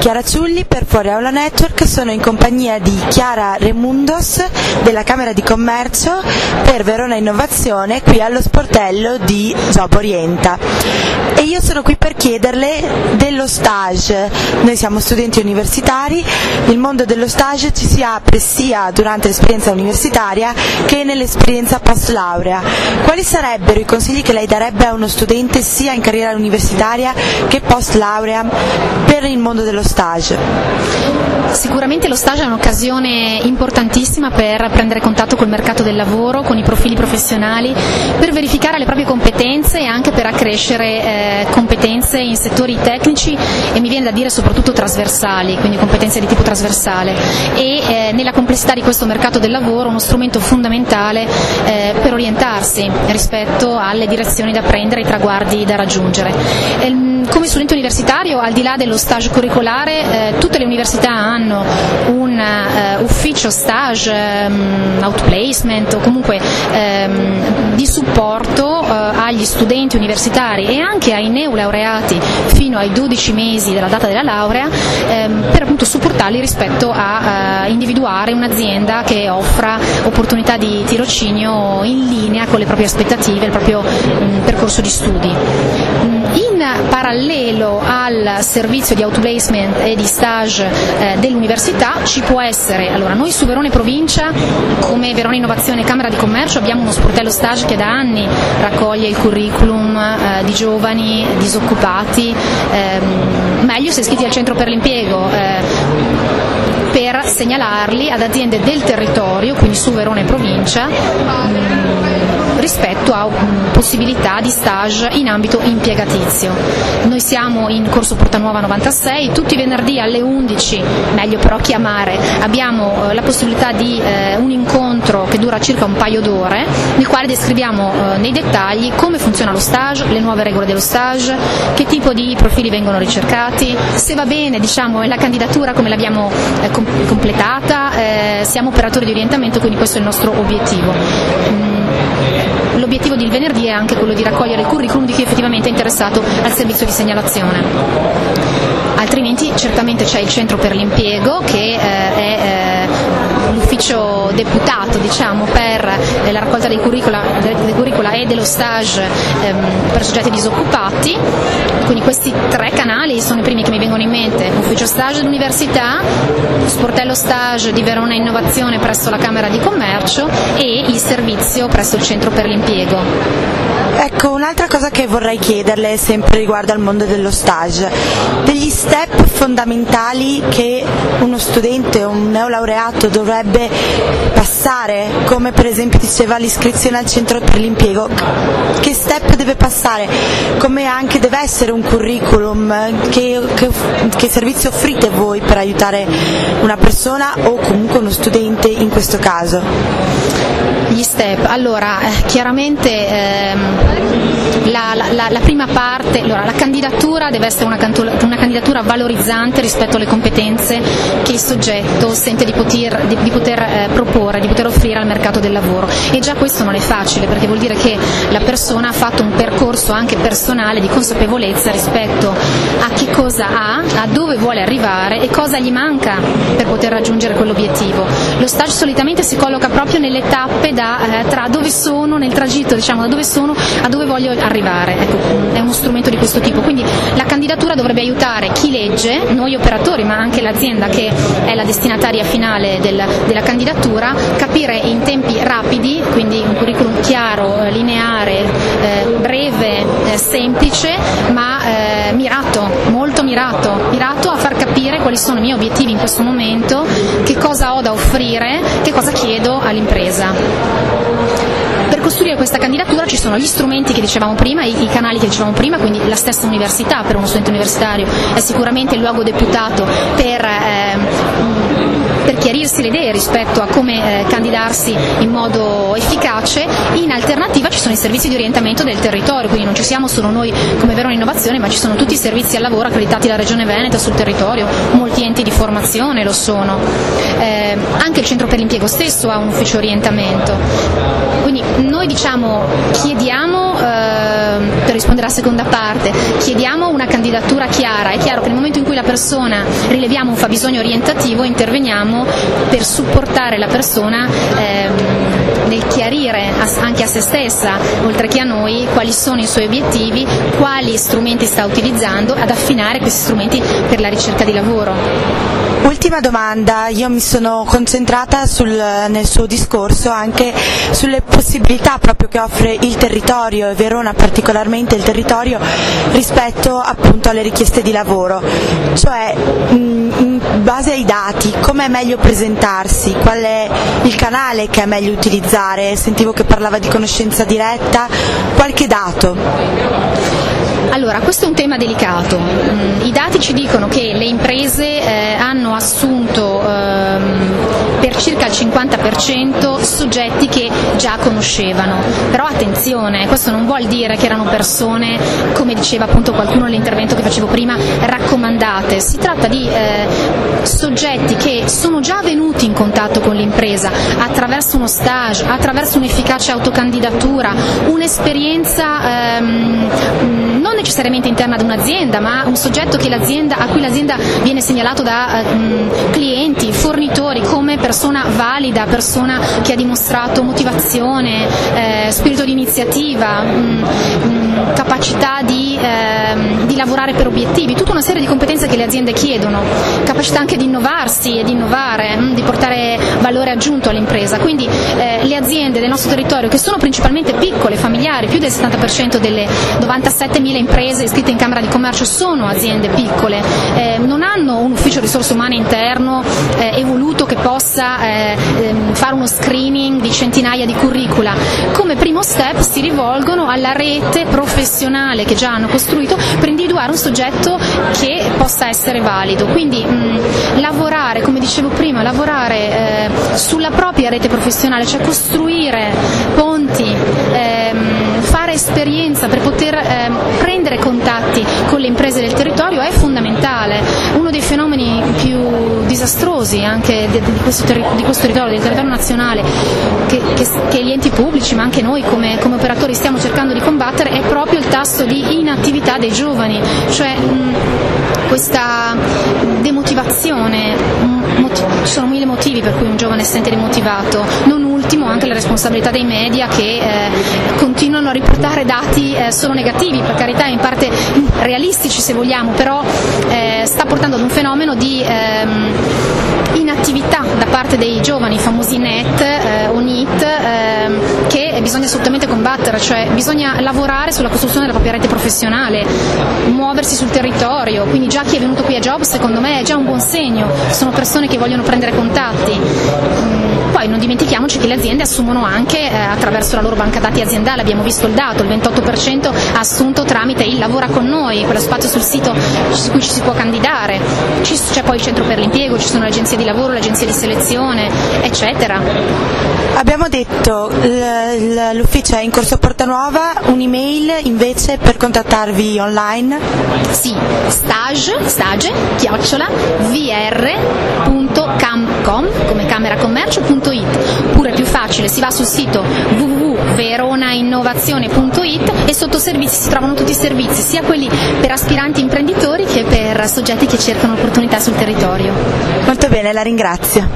Chiara Ciulli per Fuori Aula Network, sono in compagnia di Chiara Remundos della Camera di Commercio per Verona Innovazione qui allo sportello di Job Orienta. E io sono qui per chiederle dello stage. Noi siamo studenti universitari, il mondo dello stage ci si apre sia durante l'esperienza universitaria che nell'esperienza post laurea. Quali sarebbero i consigli che lei darebbe a uno studente sia in carriera universitaria che post laurea per il mondo dello stage? Sicuramente lo stage è un'occasione importantissima per prendere contatto col mercato del lavoro, con i profili professionali, per verificare le proprie competenze e anche per accrescere competenze in settori tecnici e mi viene da dire soprattutto trasversali, quindi competenze di tipo trasversale e nella complessità di questo mercato del lavoro uno strumento fondamentale per orientarsi rispetto alle direzioni da prendere e ai traguardi da raggiungere. Come studente universitario, al di là dello stage curricolare, tutte le università hanno un ufficio stage, outplacement o comunque di supporto agli studenti universitari e anche ai neolaureati fino ai 12 mesi della data della laurea per appunto supportarli rispetto a individuare un'azienda che offra opportunità di tirocinio in linea con le proprie aspettative, il proprio percorso di studi. In parallelo al servizio di outplacement e di stage dell'università ci può essere, allora noi su Verona e Provincia come Verona Innovazione e Camera di Commercio abbiamo uno sportello stage che da anni raccoglie il curriculum di giovani disoccupati, meglio se iscritti al centro per l'impiego, per segnalarli ad aziende del territorio, quindi su Verona e Provincia, rispetto a possibilità di stage in ambito impiegatizio. Noi siamo in corso Portanuova 96, tutti i venerdì alle 11, meglio però chiamare, abbiamo la possibilità di un incontro che dura circa un paio d'ore, nel quale descriviamo nei dettagli come funziona lo stage, le nuove regole dello stage, che tipo di profili vengono ricercati, se va bene la candidatura come l'abbiamo completata, siamo operatori di orientamento, quindi questo è il nostro obiettivo. L'obiettivo del venerdì è anche quello di raccogliere il curriculum di chi effettivamente è interessato al servizio di segnalazione. Altrimenti certamente c'è il centro per l'impiego che è l'ufficio deputato per la raccolta dei curricula e dello stage per soggetti disoccupati, quindi questi tre canali sono i primi che mi vengono in mente: ufficio stage dell'università, sportello stage di Verona Innovazione presso la Camera di Commercio e il servizio presso il centro per l'impiego. Ecco, un'altra cosa che vorrei chiederle sempre riguardo al mondo dello stage, degli step fondamentali che uno studente o un neolaureato dovrebbe passare, come per esempio diceva l'iscrizione al centro per l'impiego, che step deve passare, come anche deve essere un curriculum, che servizio offrite voi per aiutare una persona o comunque uno studente in questo caso? Gli step, allora chiaramente la prima parte, la candidatura deve essere una candidatura valorizzante rispetto alle competenze che il soggetto sente di poter proporre, di poter offrire al mercato del lavoro, e già questo non è facile perché vuol dire che la persona ha fatto un percorso anche personale di consapevolezza rispetto a che cosa ha, a dove vuole arrivare e cosa gli manca per poter raggiungere quell'obiettivo. Lo stage solitamente si colloca proprio nelle tappe tra dove sono, nel tragitto da dove sono a dove voglio arrivare. Ecco, è uno strumento di questo tipo, quindi la candidatura dovrebbe aiutare chi legge, noi operatori ma anche l'azienda che è la destinataria finale della candidatura, capire in tempi rapidi, quindi un curriculum chiaro, lineare, breve, semplice ma mirato, molto mirato a far capire quali sono i miei obiettivi in questo momento, che cosa ho da offrire, che cosa chiedo all'impresa. Per costruire questa candidatura ci sono gli strumenti che dicevamo prima, i canali che dicevamo prima, quindi la stessa università per uno studente universitario è sicuramente il luogo deputato per per chiarirsi le idee rispetto a come candidarsi in modo efficace. In alternativa ci sono i servizi di orientamento del territorio, quindi non ci siamo solo noi come Verona Innovazione, ma ci sono tutti i servizi al lavoro accreditati dalla Regione Veneto sul territorio, molti enti di formazione lo sono, anche il Centro per l'Impiego stesso ha un ufficio orientamento. Quindi noi chiediamo, per rispondere alla seconda parte, chiediamo una candidatura chiara. È chiaro che nel momento in cui la persona rileviamo un fabbisogno orientativo, interveniamo per supportare la persona nel chiarire anche a se stessa, oltre che a noi, quali sono i suoi obiettivi, quali strumenti sta utilizzando, ad affinare questi strumenti per la ricerca di lavoro. Ultima domanda, io mi sono concentrata nel suo discorso anche sulle possibilità proprio che offre il territorio, e Verona particolarmente il territorio, rispetto appunto alle richieste di lavoro, cioè in base ai dati come è meglio presentarsi, qual è il canale che è meglio utilizzare. Sentivo che parlava di conoscenza diretta, qualche dato? Allora, questo è un tema delicato. I dati ci dicono che le imprese hanno assunto per circa il 50% soggetti che già conoscevano. Però attenzione, questo non vuol dire che erano persone, come diceva appunto qualcuno nell'intervento che facevo prima, raccomandate. Si tratta di soggetti che sono già venuti in contatto con l'impresa attraverso uno stage, attraverso un'efficace autocandidatura, un'esperienza non necessariamente interna ad un'azienda, ma un soggetto a cui l'azienda viene segnalato da clienti, fornitori, come persona valida, persona che ha dimostrato motivazione, spirito di iniziativa, capacità di lavorare per obiettivi, tutta una serie di competenze che le aziende chiedono, capacità anche di innovarsi e di innovare, di portare valore aggiunto all'impresa. Quindi le aziende del nostro territorio, che sono principalmente piccole, familiari, più del 70% delle 97.000 imprese iscritte in Camera di Commercio sono aziende piccole, non hanno un ufficio risorse umane interno evoluto che possa fare uno screening di centinaia di curricula. Come primo step si rivolgono alla rete professionale che già hanno costruito per individuare un soggetto che possa essere valido. Quindi lavorare, come dicevo prima, sulla propria rete professionale, cioè costruire ponti, fare esperienza per poter prendere contatti con le imprese del territorio è fondamentale. Uno dei fenomeni più disastrosi anche di questo territorio, del territorio nazionale, che gli enti pubblici ma anche noi come operatori stiamo cercando di combattere, è proprio il tasso di inattività dei giovani, cioè questa demotivazione. Ci sono mille motivi per cui un giovane si sente demotivato, non ultimo anche la responsabilità dei media che continuano a riportare dati solo negativi, per carità in parte realistici se vogliamo, però sta portando ad un fenomeno di inattività da parte dei giovani, i famosi NEET o NEET, che bisogna assolutamente combattere, cioè bisogna lavorare sulla costruzione della propria rete professionale, muoversi sul territorio. Quindi già chi è venuto qui a Job secondo me è già un buon segno, sono persone che vogliono prendere contatti. Poi non dimentichiamoci che le aziende assumono anche attraverso la loro banca dati aziendale, abbiamo visto il dato, il 28% ha assunto tramite il Lavora con noi, quello spazio sul sito su cui ci si può candidare. C'è poi il Centro per l'Impiego, ci sono le agenzie di lavoro, le agenzie di selezione, eccetera. Abbiamo detto l'ufficio è in Corso Portanuova, un'email invece per contattarvi online? Sì, stage@vr.camcom come cameracommercio.it, oppure più facile si va sul sito www.veronainnovazione.it e sotto servizi si trovano tutti i servizi, sia quelli per aspiranti imprenditori che per soggetti che cercano opportunità sul territorio. Molto bene, la ringrazio.